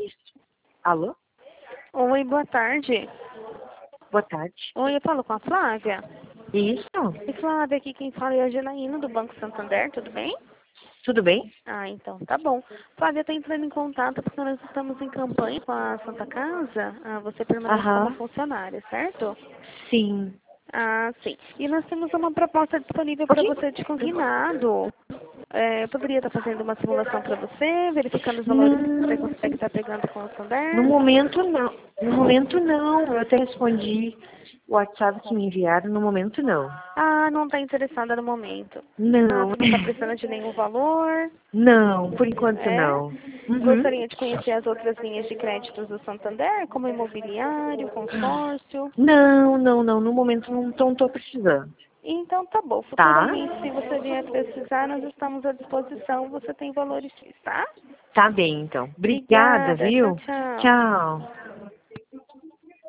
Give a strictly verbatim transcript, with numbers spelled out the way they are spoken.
Isso. Alô? Oi, boa tarde. Boa tarde. Oi, eu falo com a Flávia. Isso? E Flávia, aqui quem fala é a Janaína do Banco Santander, tudo bem? Tudo bem? Ah, então tá bom. Flávia, tá entrando em contato porque nós estamos em campanha com a Santa Casa. Ah, você permanece como Aham. funcionária, certo? Sim. Ah, sim. E nós temos uma proposta disponível para Ok. você de consignado. É, eu poderia estar fazendo uma simulação para você, verificando os valores que você Não, consegue estar pegando com o no Santander. momento não. No momento não. Eu até respondi o WhatsApp que me enviaram. No momento não. Ah, não está interessada no momento. Ah, Não. você não está precisando de nenhum valor. Não, por enquanto É? não. Uhum. Gostaria de conhecer as outras linhas de créditos do Santander, como imobiliário, consórcio. Não, não, não. No momento não estou precisando. Então tá bom. Tá? Futuramente, se você vier precisar, nós estamos à disposição. Você tem valores X, tá? Tá bem, então. Obrigada, Obrigada. Tchau, viu? tchau. Tchau.